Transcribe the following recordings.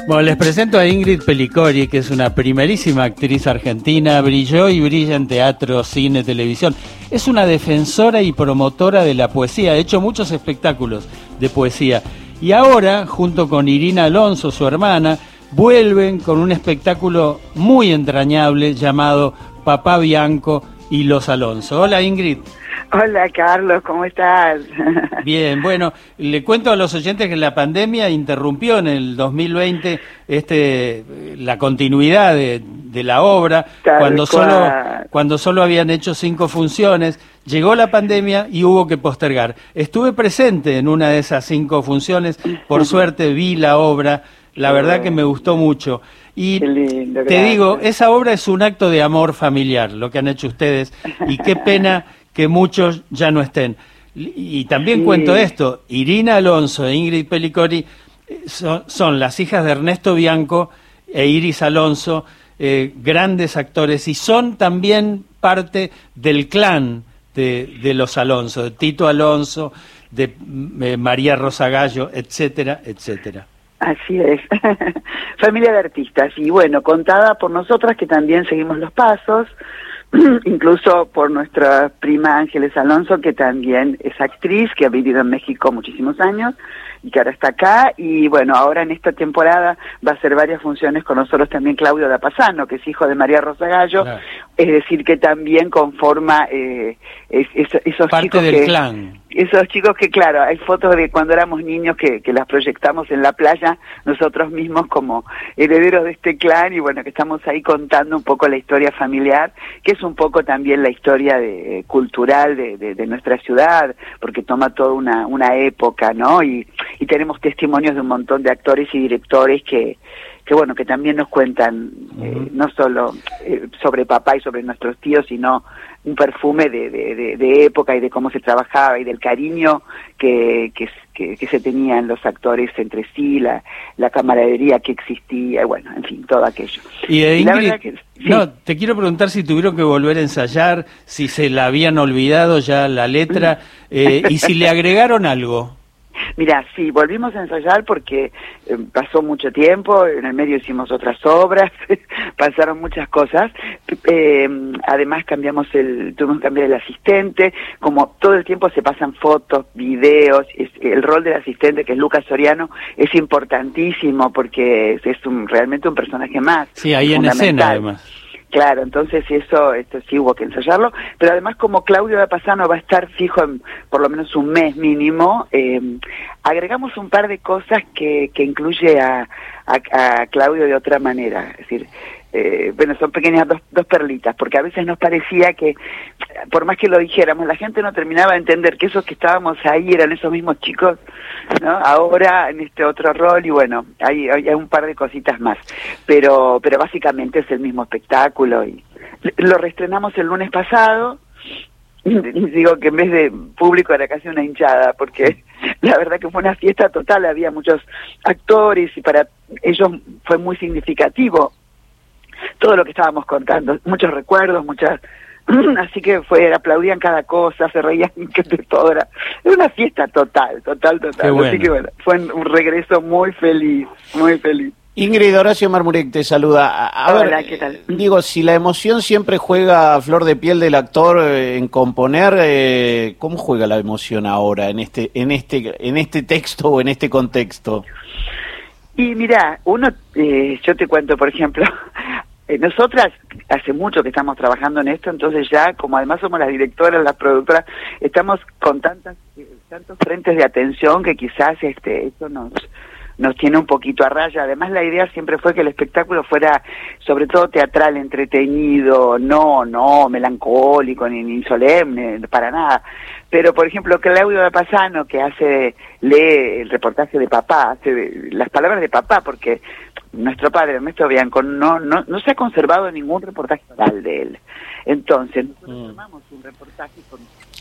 Bueno, les presento a Ingrid Pellicori, que es una primerísima actriz argentina, brilló y brilla en teatro, cine, televisión. Es una defensora y promotora de la poesía, ha hecho muchos espectáculos de poesía. Y ahora, junto con Irina Alonso, su hermana, vuelven con un espectáculo muy entrañable llamado Papá Bianco y los Alonso. Hola, Ingrid. Hola, Carlos, ¿cómo estás? Bien, bueno, le cuento a los oyentes que la pandemia interrumpió en el 2020 la continuidad de la obra, cuando solo habían hecho 5 funciones. Llegó la pandemia y hubo que postergar. Estuve presente en una de esas 5 funciones, por suerte vi la obra, la verdad que me gustó mucho. Y qué lindo, te digo, esa obra es un acto de amor familiar, lo que han hecho ustedes, y qué pena que muchos ya no estén. Y también sí. Cuento esto, Irina Alonso e Ingrid Pellicori son las hijas de Ernesto Bianco e Iris Alonso, grandes actores, y son también parte del clan de los Alonso, de Tito Alonso, de María Rosa Gallo, etcétera, etcétera. Así es, familia de artistas, y bueno, contada por nosotras que también seguimos los pasos, incluso por nuestra prima Ángeles Alonso, que también es actriz, que ha vivido en México muchísimos años y que ahora está acá. Y bueno, ahora en esta temporada va a hacer varias funciones con nosotros también Claudio Dapasano, que es hijo de María Rosa Gallo, claro. Es decir, que también conforma esos parte chicos del clan. Esos chicos que, claro, hay fotos de cuando éramos niños que las proyectamos en la playa, nosotros mismos como herederos de este clan, y bueno, que estamos ahí contando un poco la historia familiar, que es un poco también la historia cultural de nuestra ciudad, porque toma toda una época, ¿no? Y tenemos testimonios de un montón de actores y directores que bueno, que también nos cuentan no solo sobre papá y sobre nuestros tíos, sino un perfume de época y de cómo se trabajaba y del cariño que se tenían los actores entre sí, la camaradería que existía, y bueno, en fin, todo aquello. Y Ingrid, la verdad que, sí. No, te quiero preguntar si tuvieron que volver a ensayar, si se la habían olvidado ya la letra, y si le agregaron algo. Mira, sí, volvimos a ensayar porque pasó mucho tiempo, en el medio hicimos otras obras, pasaron muchas cosas, además tuvimos que cambiar el asistente, como todo el tiempo se pasan fotos, videos, el rol del asistente, que es Lucas Soriano, es importantísimo porque es realmente un personaje más. Sí, ahí en escena además. Claro, entonces esto sí hubo que ensayarlo, pero además como Claudio Dapasano va a estar fijo en por lo menos un mes mínimo, agregamos un par de cosas que incluye a Claudio de otra manera, es decir, bueno, son pequeñas dos perlitas, porque a veces nos parecía que, por más que lo dijéramos, la gente no terminaba de entender que esos que estábamos ahí eran esos mismos chicos, ¿no? Ahora en este otro rol, y bueno, hay un par de cositas más, pero básicamente es el mismo espectáculo, y lo reestrenamos el lunes pasado. Digo que en vez de público era casi una hinchada, porque la verdad que fue una fiesta total, había muchos actores y para ellos fue muy significativo todo lo que estábamos contando, muchos recuerdos, así que aplaudían cada cosa, se reían de todo, era una fiesta total. Bueno. Así que bueno, fue un regreso muy feliz. Ingrid, Horacio Marmurek te saluda. Hola, ¿qué tal? Digo, si la emoción siempre juega a flor de piel del actor en componer, ¿cómo juega la emoción ahora en este texto o en este contexto? Y mira, yo te cuento, por ejemplo, nosotras hace mucho que estamos trabajando en esto, entonces ya, como además somos las directoras, las productoras, estamos con tantos frentes de atención que quizás esto nos tiene un poquito a raya. Además, la idea siempre fue que el espectáculo fuera sobre todo teatral, entretenido, no melancólico ni solemne, para nada. Pero, por ejemplo, Claudio Dapasano, que lee el reportaje de papá, hace las palabras de papá, porque nuestro padre, Ernesto Bianco, no se ha conservado ningún reportaje oral de él. Entonces, nosotros tomamos un reportaje con...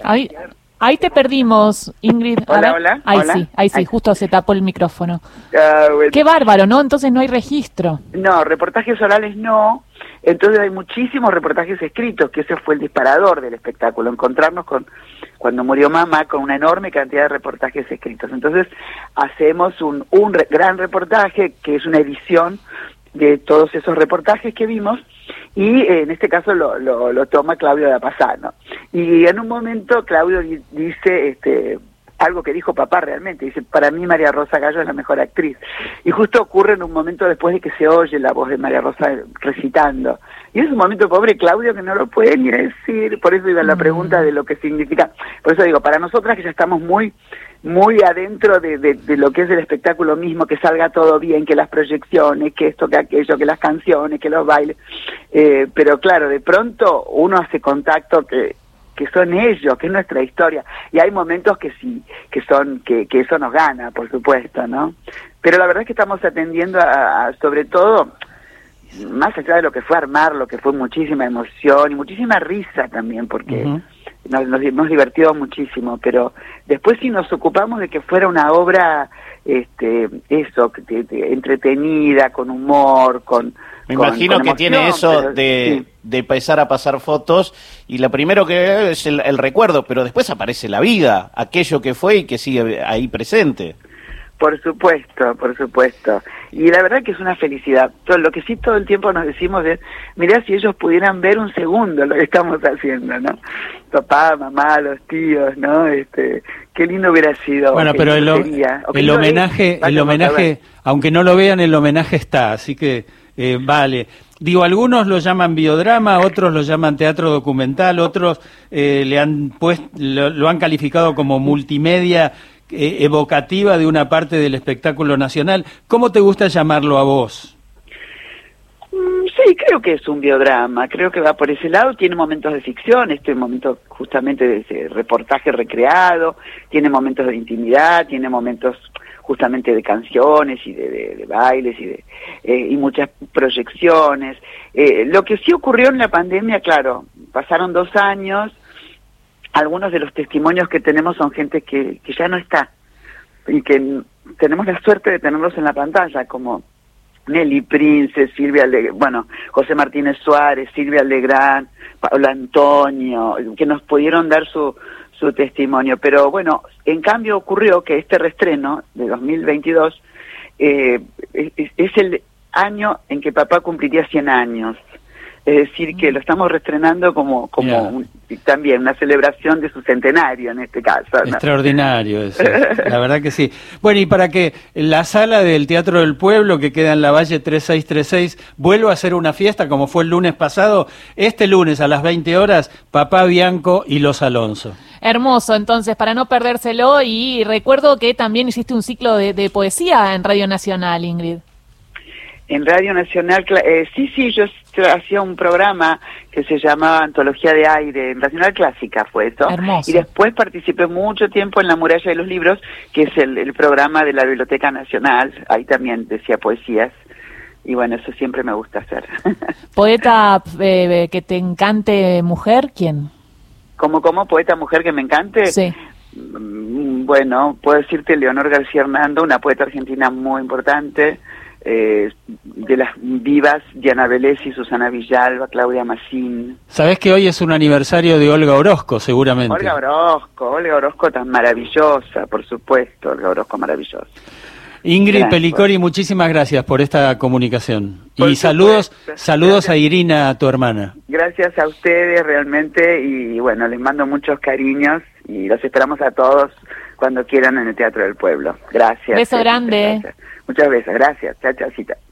Ahí te perdimos, Ingrid. Hola. Ahí sí, justo se tapó el micrófono. Bueno. Qué bárbaro, ¿no? Entonces no hay registro. No, reportajes orales no. Entonces hay muchísimos reportajes escritos, que ese fue el disparador del espectáculo, encontrarnos con cuando murió mamá, con una enorme cantidad de reportajes escritos. Entonces hacemos un gran reportaje, que es una edición de todos esos reportajes que vimos, y en este caso lo toma Claudio da Passano. Y en un momento Claudio dice algo que dijo papá realmente, dice: para mí María Rosa Gallo es la mejor actriz. Y justo ocurre en un momento después de que se oye la voz de María Rosa recitando. Y es un momento, pobre Claudio, que no lo puede ni decir. Por eso iba la pregunta de lo que significa. Por eso digo, para nosotras que ya estamos muy adentro de lo que es el espectáculo mismo, que salga todo bien, que las proyecciones, que esto, que aquello, que las canciones, que los bailes, pero claro, de pronto uno hace contacto que son ellos, que es nuestra historia, y hay momentos que sí, que eso nos gana, por supuesto, ¿no? Pero la verdad es que estamos atendiendo sobre todo, más allá de lo que fue armar, lo que fue muchísima emoción y muchísima risa también, porque nos hemos divertido muchísimo, pero después sí nos ocupamos de que fuera una obra entretenida, con humor, me imagino que emoción, tiene eso pero, de empezar a pasar fotos, y lo primero que es el recuerdo, pero después aparece la vida, aquello que fue y que sigue ahí presente. Por supuesto, por supuesto. Y la verdad que es una felicidad. Lo que sí todo el tiempo nos decimos es: mirá, si ellos pudieran ver un segundo lo que estamos haciendo, ¿no? Papá, mamá, los tíos, ¿no? Qué lindo hubiera sido. Bueno, pero el homenaje, aunque no lo vean, el homenaje está, así que vale. Digo, algunos lo llaman biodrama, otros lo llaman teatro documental, otros le han lo han calificado como multimedia evocativa de una parte del espectáculo nacional. ¿Cómo te gusta llamarlo a vos? Sí, creo que es un biodrama, creo que va por ese lado. Tiene momentos de ficción, momento justamente de ese reportaje recreado, tiene momentos de intimidad, tiene momentos justamente de canciones y de bailes y muchas proyecciones. Lo que sí ocurrió en la pandemia, claro, pasaron 2 años. Algunos de los testimonios que tenemos son gente que ya no está, y que tenemos la suerte de tenerlos en la pantalla, como Nelly Prince, José Martínez Suárez, Silvia Legrand, Pablo Antonio, que nos pudieron dar su testimonio. Pero bueno, en cambio ocurrió que este reestreno de 2022 es el año en que papá cumpliría 100 años. Es decir, que lo estamos reestrenando como también una celebración de su centenario en este caso, ¿no? Extraordinario eso, la verdad que sí. Bueno, y para que la sala del Teatro del Pueblo, que queda en la Valle 3636, vuelva a ser una fiesta como fue el lunes pasado, este lunes a las 20 horas, Papá Bianco y Los Alonso. Hermoso, entonces, para no perdérselo. Y recuerdo que también hiciste un ciclo de poesía en Radio Nacional, Ingrid. En Radio Nacional, sí, yo hacía un programa que se llamaba Antología de Aire, en Nacional Clásica fue eso. Hermoso. Y después participé mucho tiempo en La Muralla de los Libros, que es el programa de la Biblioteca Nacional. Ahí también decía poesías. Y bueno, eso siempre me gusta hacer. ¿Poeta que te encante mujer? ¿Quién? ¿Cómo poeta mujer que me encante? Sí. Bueno, puedo decirte Leonor García Hernando, una poeta argentina muy importante. De las vivas, Diana Velez y Susana Villalba, Claudia Massín. Sabés que hoy es un aniversario de Olga Orozco, seguramente. Olga Orozco tan maravillosa, por supuesto, Olga Orozco maravillosa. Ingrid Gracias. Pellicori, muchísimas gracias por esta comunicación. Por Y supuesto. saludos a Irina, tu hermana. Gracias a ustedes realmente, y bueno, les mando muchos cariños y los esperamos a todos cuando quieran en el Teatro del Pueblo. Gracias. Beso grande. Gracias. Muchas veces, gracias. Chao, chao, cita.